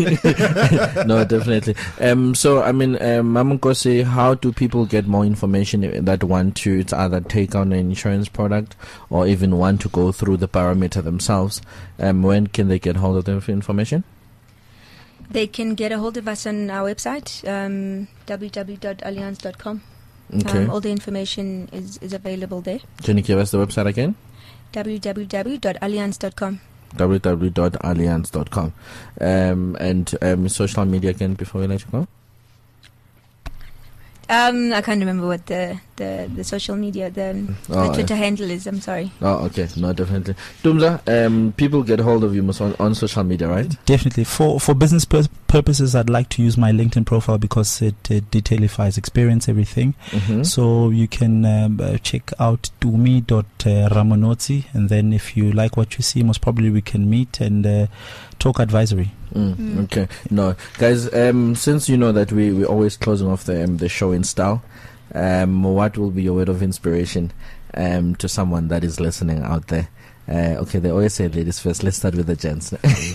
No, definitely. Um, so, I mean, um, Mamunkosi, how do people get more information that want to it's either take on an insurance product or even want to go through the parameter themselves? Um, when can they get hold of the information? They can get a hold of us on our website, um, w w w dot allianz dot com. Okay. Um, all the information is, is available there. Can you give us the website again? w w w dot allianz dot com. w w w dot allianz dot com. Um, and um, social media again before we let you go? Um, I can't remember what the, the, the social media, the, Oh, the Twitter yeah. handle is. I'm sorry. Oh, okay. No, definitely. Dumza, um, people get hold of you most on, on social media, right? Definitely. For for business pur- purposes, I'd like to use my LinkedIn profile because it, it detailifies experience, everything. Mm-hmm. So you can um, uh, check out dumi dot ramonotsi, and then if you like what you see, most probably we can meet and uh, talk advisory. Mm, Mm. Okay. No, guys, um, since you know that we, we're always closing off the, um, the show in style, um, what will be your word of inspiration um, to someone that is listening out there? Uh, okay, they always say ladies first. Let's start with the gents.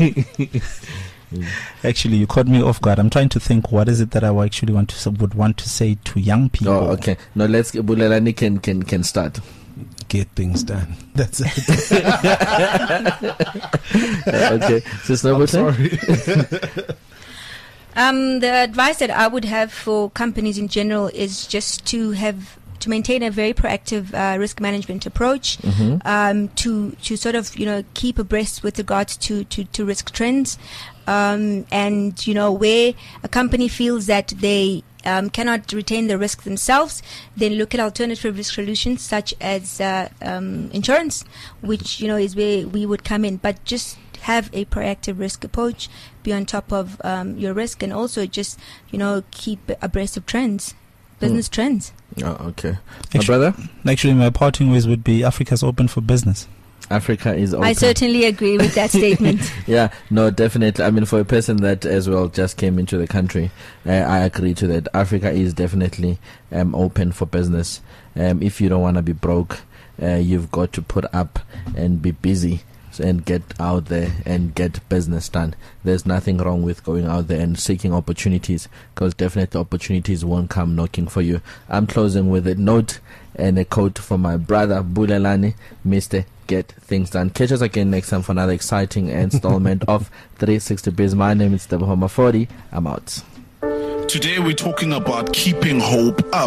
Actually, you caught me off guard. I'm trying to think what is it that I actually want to would want to say to young people. Oh, okay. No, let's Bulelani can can can start. Get things done. That's it. Uh, okay, Sister I'm Butler? sorry. Um, the advice that I would have for companies in general is just to have to maintain a very proactive uh, risk management approach, Mhm. um, to to sort of you know keep abreast with regards to to, to risk trends, um, and you know where a company feels that they um, cannot retain the risk themselves, then look at alternative risk solutions such as uh, um, insurance, which you know is where we would come in. But just have a proactive risk approach, be on top of um, your risk, and also just you know keep abreast of trends, business trends. Oh, okay. My Actu- brother, Actually, my parting words would be Africa's open for business. Africa is open. I certainly agree with that statement. Yeah, no, definitely. I mean, for a person that as well just came into the country, uh, I agree to that. Africa is definitely um, open for business. Um, if you don't want to be broke, uh, you've got to put up and be busy and get out there and get business done. There's nothing wrong with going out there and seeking opportunities, because definitely opportunities won't come knocking for you. I'm closing with a note and a quote from my brother Bulelani, Mister Get Things Done. Catch us again next time for another exciting installment of three sixty Biz. My name is Teboho Mafodi. I'm out. Today we're talking about keeping hope up.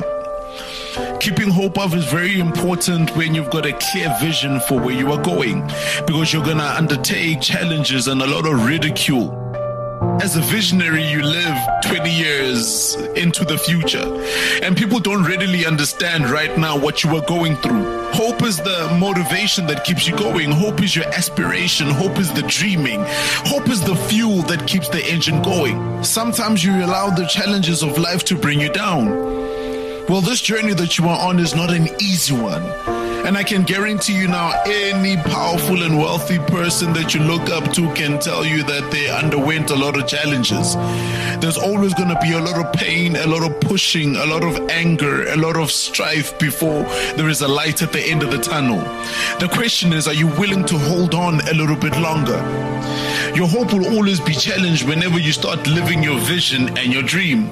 Keeping hope up is very important when you've got a clear vision for where you are going, because you're going to undertake challenges and a lot of ridicule. As a visionary, you live twenty years into the future, and people don't readily understand right now what you are going through. Hope is the motivation that keeps you going. Hope is your aspiration. Hope is the dreaming. Hope is the fuel that keeps the engine going. Sometimes you allow the challenges of life to bring you down. Well, this journey that you are on is not an easy one. And I can guarantee you now, any powerful and wealthy person that you look up to can tell you that they underwent a lot of challenges. There's always going to be a lot of pain, a lot of pushing, a lot of anger, a lot of strife before there is a light at the end of the tunnel. The question is, are you willing to hold on a little bit longer? Your hope will always be challenged whenever you start living your vision and your dream.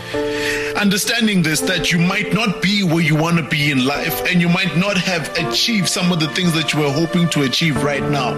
Understanding this, that you might not be where you want to be in life, and you might not have achieved some of the things that you were hoping to achieve right now.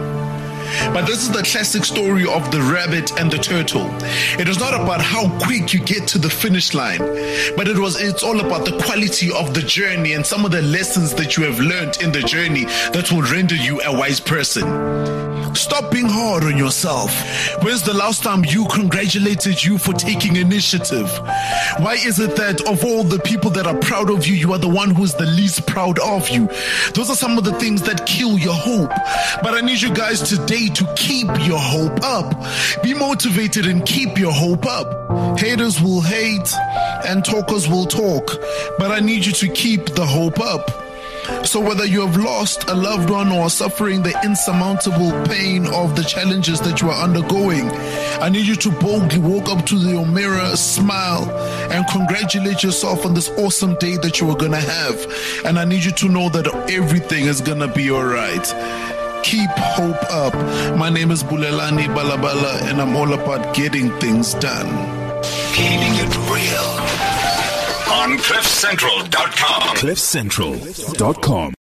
But this is the classic story of the rabbit and the turtle. It is not about how quick you get to the finish line, but it was it's all about the quality of the journey and some of the lessons that you have learned in the journey that will render you a wise person. Stop being hard on yourself. When's the last time you congratulated you for taking initiative? Why is it that of all the people that are proud of you, you are the one who's the least proud of you? Those are some of the things that kill your hope. But I need you guys today to keep your hope up. Be motivated and keep your hope up. Haters will hate and talkers will talk, but I need you to keep the hope up. So whether you have lost a loved one or are suffering the insurmountable pain of the challenges that you are undergoing, I need you to boldly walk up to your mirror, smile, and congratulate yourself on this awesome day that you are going to have. And I need you to know that everything is going to be all right. Keep hope up. My name is Bulelani Balabala, and I'm all about getting things done. Keeping it real on cliff central dot com. cliff central dot com